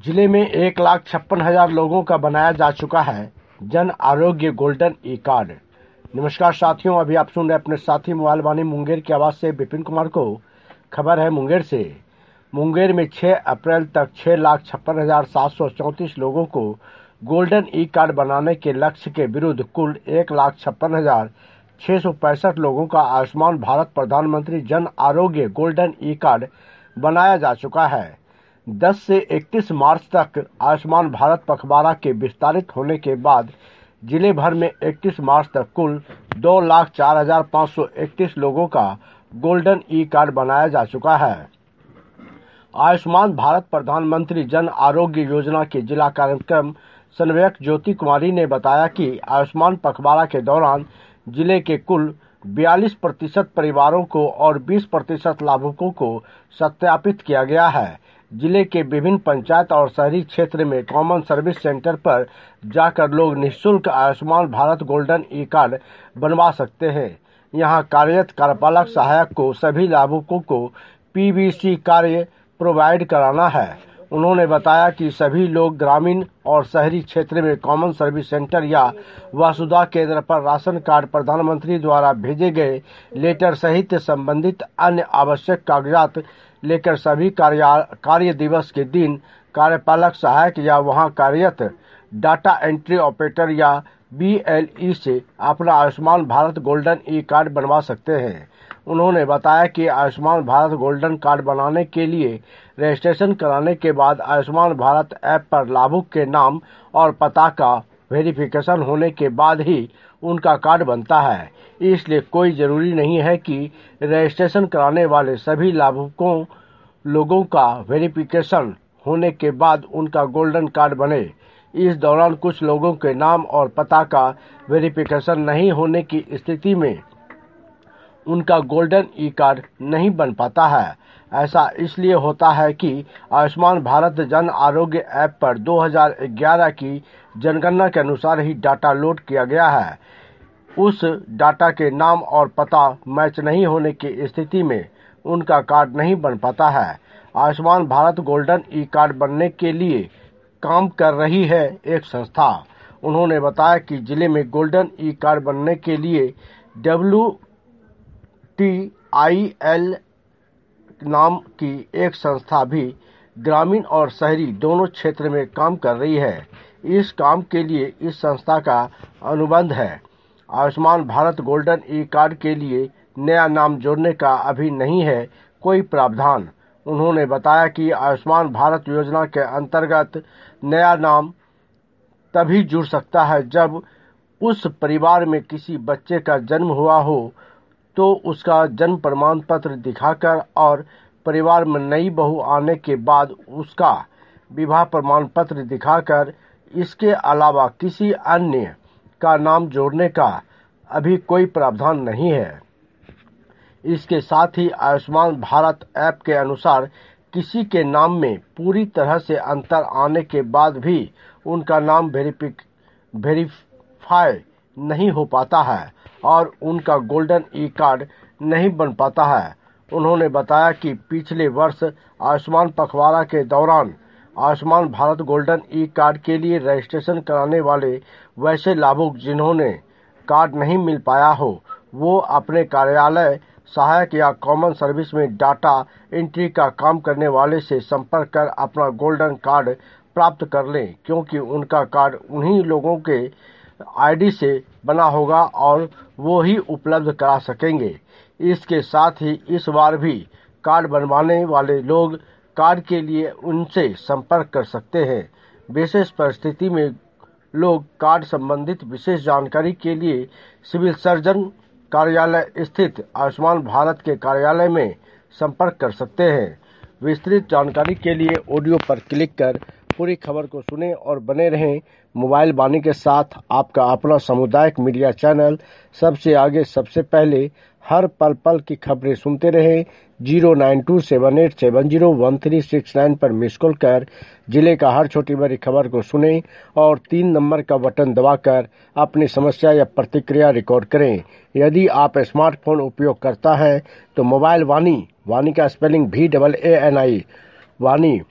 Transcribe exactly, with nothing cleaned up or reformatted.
जिले में एक लाख छप्पन हजार लोगों का बनाया जा चुका है Jan Arogya golden e card. नमस्कार साथियों, अभी आप सुन रहे अपने साथी मोबाइल वाणी मुंगेर की आवाज से विपिन कुमार को। खबर है मुंगेर से। मुंगेर में छह अप्रैल तक छह लाख छप्पन हजार सात सौ चौंतीस लोगों को गोल्डन ई कार्ड बनाने के लक्ष्य के विरुद्ध कुल एक लाख छप्पन हजार छह सौ पैंसठ लोगों का आयुष्मान भारत प्रधानमंत्री Jan Arogya golden e card बनाया जा चुका है। दस से इकतीस मार्च तक आयुष्मान भारत पखवाड़ा के विस्तारित होने के बाद जिले भर में इकतीस मार्च तक कुल दो लाख चार हजार पाँच सौ इकतीस लोगों का गोल्डन ई कार्ड बनाया जा चुका है। आयुष्मान भारत प्रधानमंत्री जन आरोग्य योजना के जिला कार्यक्रम समन्वयक ज्योति कुमारी ने बताया कि आयुष्मान पखवाड़ा के दौरान जिले के कुल बयालीस प्रतिशत परिवारों को और बीस प्रतिशत लाभुकों को सत्यापित किया गया है। जिले के विभिन्न पंचायत और शहरी क्षेत्र में कॉमन सर्विस सेंटर पर जाकर लोग निःशुल्क Ayushman Bharat golden e card बनवा सकते हैं। यहां कार्यरत कार्यपालक सहायक को सभी लाभुकों को पीवीसी कार्ड प्रोवाइड कराना है। उन्होंने बताया कि सभी लोग ग्रामीण और शहरी क्षेत्र में कॉमन सर्विस सेंटर या वसुधा केंद्र पर राशन कार्ड प्रधानमंत्री द्वारा भेजे गए लेटर सहित संबंधित अन्य आवश्यक कागजात लेकर सभी कार्य दिवस के दिन कार्यपालक सहायक या वहां कार्यरत डाटा एंट्री ऑपरेटर या बीएलई से अपना Ayushman Bharat golden e card बनवा सकते हैं। उन्होंने बताया कि आयुष्मान भारत गोल्डन कार्ड बनाने के लिए रजिस्ट्रेशन कराने के बाद आयुष्मान भारत ऐप पर लाभुक के नाम और पता का वेरिफिकेशन होने के बाद ही उनका कार्ड बनता है। इसलिए कोई जरूरी नहीं है कि रजिस्ट्रेशन कराने वाले सभी लाभुकों लोगों का वेरिफिकेशन होने के बाद उनका गोल्डन कार्ड बने। इस दौरान कुछ लोगों के नाम और पता का वेरिफिकेशन नहीं होने की स्थिति में उनका गोल्डन ई कार्ड नहीं बन पाता है। ऐसा इसलिए होता है कि आयुष्मान भारत जन आरोग्य ऐप पर दो हज़ार ग्यारह की जनगणना के अनुसार ही डाटा लोड किया गया है। उस डाटा के नाम और पता मैच नहीं होने की स्थिति में उनका कार्ड नहीं बन पाता है। Ayushman Bharat golden e card बनने के लिए काम कर रही है एक संस्था। उन्होंने बताया कि जिले में गोल्डन ई कार्ड बनने के लिए डब्ल्यू टी आई एल नाम की एक संस्था भी ग्रामीण और शहरी दोनों क्षेत्र में काम कर रही है। इस काम के लिए इस संस्था का अनुबंध है। Ayushman Bharat golden e card के लिए नया नाम जोड़ने का अभी नहीं है कोई प्रावधान। उन्होंने बताया कि आयुष्मान भारत योजना के अंतर्गत नया नाम तभी जुड़ सकता है जब उस परिवार में किसी बच्चे का जन्म हुआ हो तो उसका जन्म प्रमाण पत्र दिखाकर और परिवार में नई बहू आने के बाद उसका विवाह प्रमाण पत्र दिखाकर, इसके अलावा किसी अन्य का नाम जोड़ने का अभी कोई प्रावधान नहीं है। इसके साथ ही आयुष्मान भारत ऐप के अनुसार किसी के नाम में पूरी तरह से अंतर आने के बाद भी उनका नाम वेरीफाई नहीं हो पाता है और उनका गोल्डन ई कार्ड नहीं बन पाता है। उन्होंने बताया कि पिछले वर्ष आयुष्मान पखवाड़ा के दौरान Ayushman Bharat golden e card के लिए रजिस्ट्रेशन कराने वाले वैसे लाभुक जिन्होंने कार्ड नहीं मिल पाया हो, वो अपने कार्यालय सहायक या कॉमन सर्विस में डाटा एंट्री का काम करने वाले से संपर्क कर अपना गोल्डन कार्ड प्राप्त कर लें, क्योंकि उनका कार्ड उन्हीं लोगों के आईडी से बना होगा और वो ही उपलब्ध करा सकेंगे। इसके साथ ही इस बार भी कार्ड बनवाने वाले लोग कार्ड के लिए उनसे संपर्क कर सकते हैं। विशेष परिस्थिति में लोग कार्ड संबंधित विशेष जानकारी के लिए सिविल सर्जन कार्यालय स्थित आयुष्मान भारत के कार्यालय में संपर्क कर सकते हैं। विस्तृत जानकारी के लिए ऑडियो पर क्लिक कर पूरी खबर को सुनें और बने रहें मोबाइल वाणी के साथ। आपका अपना सामुदायिक मीडिया चैनल सबसे आगे सबसे पहले हर पल पल की खबरें सुनते रहें। Zero nine two seven eight seven zero one three six nine पर मिस कॉल कर जिले का हर छोटी बड़ी खबर को सुनें और तीन नंबर का बटन दबाकर अपनी समस्या या प्रतिक्रिया रिकॉर्ड करें। यदि आप स्मार्टफोन उपयोग करता है तो मोबाइल वाणी, वाणी का स्पेलिंग भी double A N I Vani